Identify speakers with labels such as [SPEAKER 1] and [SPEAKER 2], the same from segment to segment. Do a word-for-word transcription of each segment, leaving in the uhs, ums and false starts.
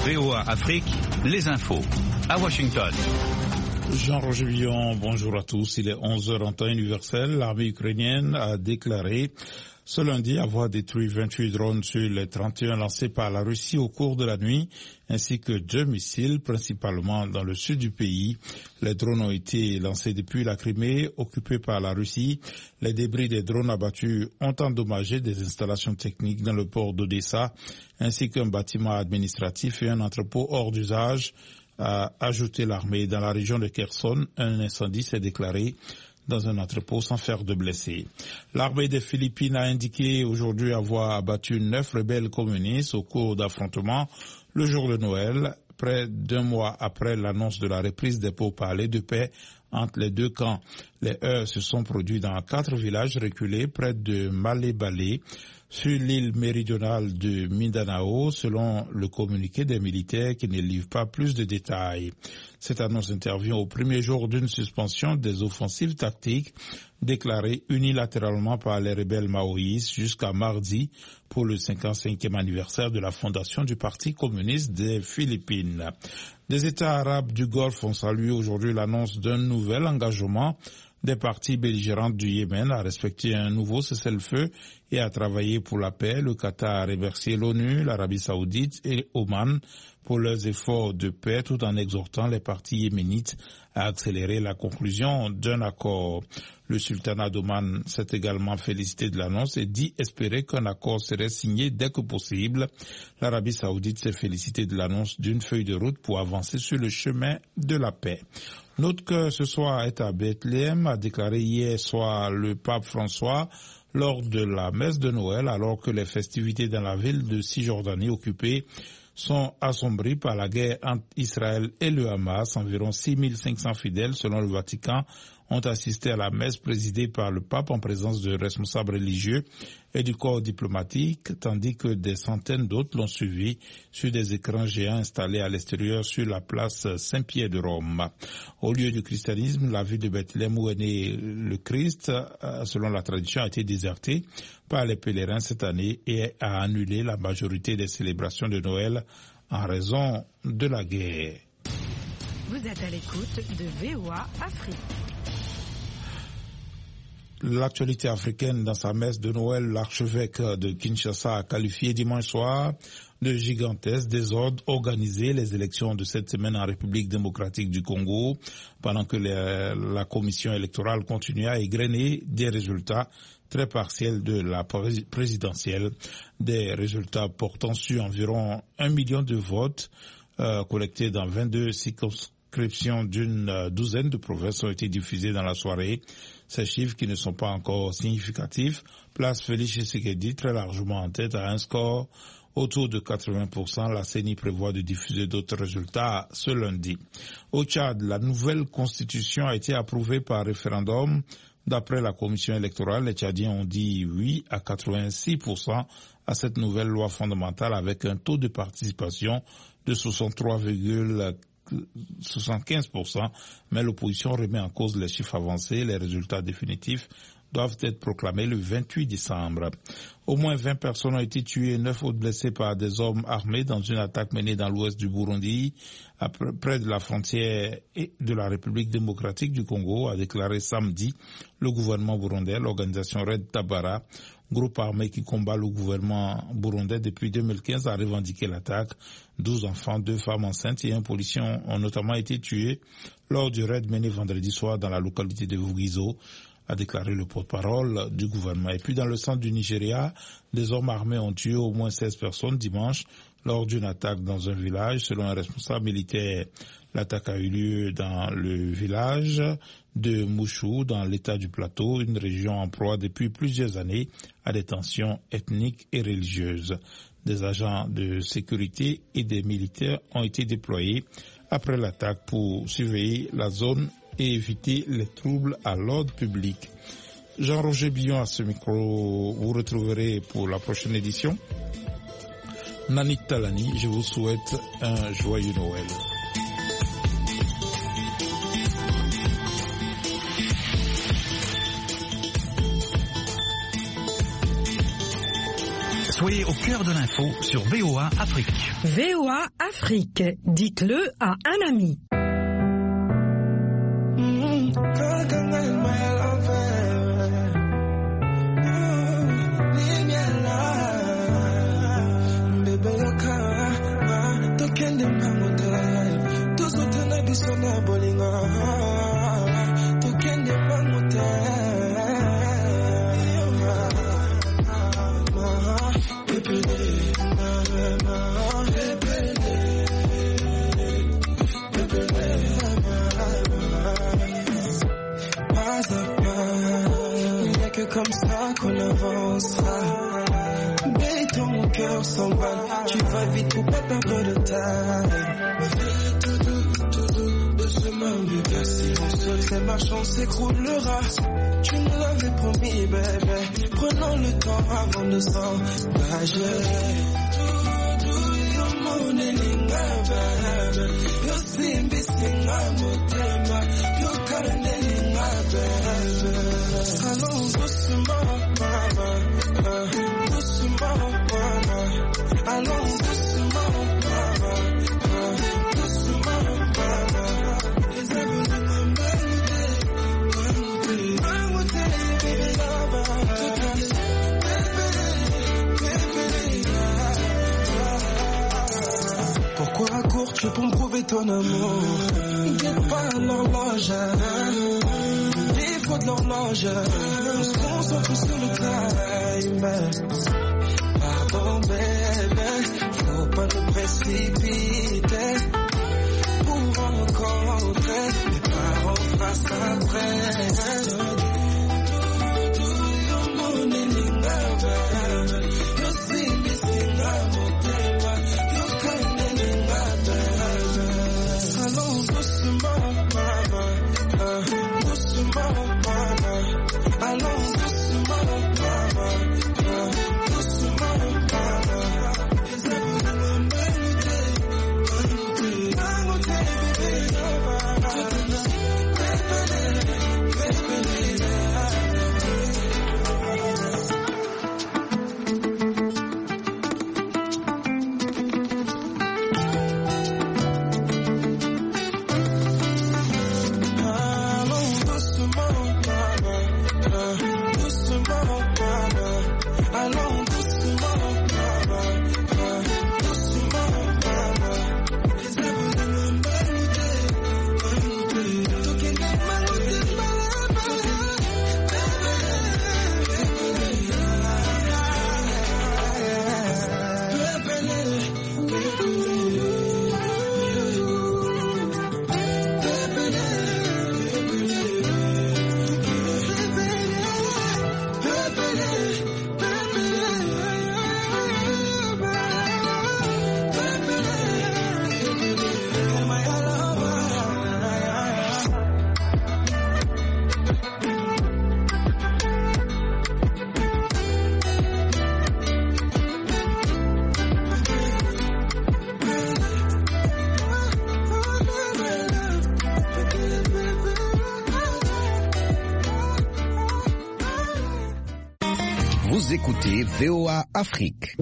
[SPEAKER 1] V O A Afrique, les infos. À Washington.
[SPEAKER 2] Jean-Roger Villon, bonjour à tous. Il est onze heures en temps universel. L'armée ukrainienne a déclaré ce lundi avoir détruit vingt-huit drones sur les trente et un lancés par la Russie au cours de la nuit, ainsi que deux missiles, principalement dans le sud du pays. Les drones ont été lancés depuis la Crimée, occupée par la Russie. Les débris des drones abattus ont endommagé des installations techniques dans le port d'Odessa, ainsi qu'un bâtiment administratif et un entrepôt hors d'usage, a ajouté l'armée. Dans la région de Kherson, un incendie s'est déclaré dans un entrepôt sans faire de blessés. L'armée des Philippines a indiqué aujourd'hui avoir abattu neuf rebelles communistes au cours d'affrontements le jour de Noël, près d'un mois après l'annonce de la reprise des pourparlers de paix entre les deux camps. Les heurts se sont produits dans quatre villages reculés près de Malé-Balé, sur l'île méridionale de Mindanao, selon le communiqué des militaires qui ne livre pas plus de détails. Cette annonce intervient au premier jour d'une suspension des offensives tactiques déclarées unilatéralement par les rebelles maoïstes jusqu'à mardi pour le cinquante-cinquième anniversaire de la fondation du Parti communiste des Philippines. Des États arabes du Golfe ont salué aujourd'hui l'annonce d'un nouvel engagement des parties belligérantes du Yémen à respecter un nouveau cessez-le-feu et à travailler pour la paix. Le Qatar a remercié l'ONU, l'Arabie Saoudite et Oman pour leurs efforts de paix tout en exhortant les parties yéménites à accélérer la conclusion d'un accord. Le sultanat d'Oman s'est également félicité de l'annonce et dit espérer qu'un accord serait signé dès que possible. L'Arabie Saoudite s'est félicitée de l'annonce d'une feuille de route pour avancer sur le chemin de la paix. Note que ce soir est à Bethléem, a déclaré hier soir le pape François lors de la messe de Noël, alors que les festivités dans la ville de Cisjordanie occupée sont assombries par la guerre entre Israël et le Hamas. Environ six mille cinq cents fidèles, selon le Vatican, ont assisté à la messe présidée par le pape en présence de responsables religieux et du corps diplomatique, tandis que des centaines d'autres l'ont suivi sur des écrans géants installés à l'extérieur sur la place Saint-Pierre de Rome. Au lieu du christianisme, la ville de Bethléem où est né le Christ, selon la tradition, a été désertée par les pèlerins cette année et a annulé la majorité des célébrations de Noël en raison de la guerre.
[SPEAKER 3] Vous êtes à l'écoute de V O A Afrique.
[SPEAKER 2] L'actualité africaine dans sa messe de Noël, l'archevêque de Kinshasa a qualifié dimanche soir de gigantesque désordre organisé les élections de cette semaine en République démocratique du Congo, pendant que les, la commission électorale continue à égrener des résultats très partiels de la présidentielle, des résultats portant sur environ un million de votes euh, collectés dans vingt-deux circonscriptions d'une douzaine de provinces ont été diffusés dans la soirée. Ces chiffres, qui ne sont pas encore significatifs, placent Félix Tshisekedi très largement en tête à un score autour de quatre-vingts pour cent. La C E N I prévoit de diffuser d'autres résultats ce lundi. Au Tchad, la nouvelle constitution a été approuvée par référendum. D'après la commission électorale, les Tchadiens ont dit oui à quatre-vingt-six pour cent à cette nouvelle loi fondamentale avec un taux de participation de soixante-trois virgule soixante-quinze pour cent, mais l'opposition remet en cause les chiffres avancés. Les résultats définitifs doivent être proclamés le vingt-huit décembre. Au moins vingt personnes ont été tuées et neuf autres blessées par des hommes armés dans une attaque menée dans l'ouest du Burundi, près de la frontière de la République démocratique du Congo, a déclaré samedi le gouvernement burundais. L'organisation Red Tabara, groupe armé qui combat le gouvernement burundais depuis deux mille quinze, a revendiqué l'attaque. douze enfants, deux femmes enceintes et un policier ont notamment été tués lors du raid mené vendredi soir dans la localité de Vugizo, a déclaré le porte-parole du gouvernement. Et puis dans le centre du Nigeria, des hommes armés ont tué au moins seize personnes dimanche lors d'une attaque dans un village. Selon un responsable militaire, l'attaque a eu lieu dans le village de Mouchou, dans l'état du Plateau, une région en proie depuis plusieurs années à des tensions ethniques et religieuses. Des agents de sécurité et des militaires ont été déployés après l'attaque pour surveiller la zone et éviter les troubles à l'ordre public. Jean-Roger Billon à ce micro, vous retrouverez pour la prochaine édition. Nanit Talani, je vous souhaite un joyeux Noël.
[SPEAKER 1] Soyez au cœur de l'info sur V O A Afrique.
[SPEAKER 3] V O A Afrique, dites-le à un ami.
[SPEAKER 4] Comme ça qu'on avancera. Béton, mon cœur s'emballe. Tu vas vite pour pas perdre de taille. Fais tout doux, tout doux, doucement, bébé. Si mon secret marchand s'écroulera. Tu me l'avais promis, bébé. Prenons le temps avant de s'engager. Tout doux, yo mon elinga, bébé. Yo simbi singa motema. Yo kanelinga, bébé. Allons doucement, maman, doucement, maman. Allons doucement, maman, doucement, maman. Les amours de ma mamoudé, mamoudé, baby lover. Pourquoi cours-tu pour me prouver ton amour? Guette pas l'horloge. Il faut de l'horloge, on se concentre sur le time. Pardon bébé, faut pas te précipiter pour rencontrer mes parents face après. Mon elinga bébé, yo simbi singa motema, yo kanelinga bébé. Allons doucement, maman. Doucement, maman. Allons doucement, maman. Doucement, maman. Les amours de ma mamoudé, mamoudé, mamoudé, bébé, bébé,
[SPEAKER 5] Vous écoutez V O A Afrique.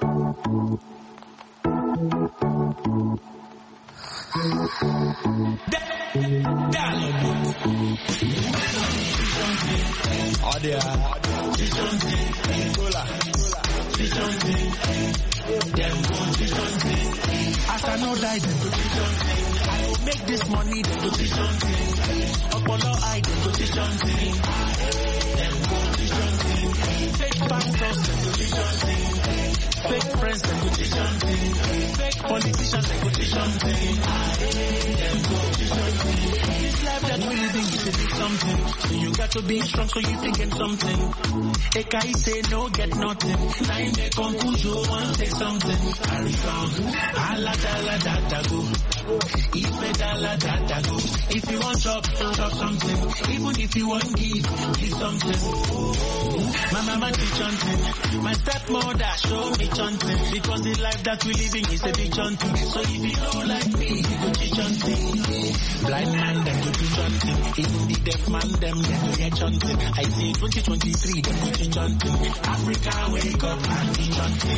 [SPEAKER 6] As I know that I will make this money the position thing. Upolo I the position thing. Them position thing. Fake pastors the position thing. Fake friends the position thing. Fake politicians the position thing. Them position thing. This life that we living is a big something. So you got to be strong so you can get something. Ekai say no get nothing. Now in the conclusion one say something. Carry on. Ala da la da da go. If me dollar that go. If you want chop, chop something. Even if you want give, give something. My mama teach something. My stepmother show me something. Because the life that we living is a big something. So if you don't like me, you go teach something. Blind man, them go teach something. Even the deaf man, them, them go get something. I say twenty twenty-three, them go teach something. Africa, wake up and teach something.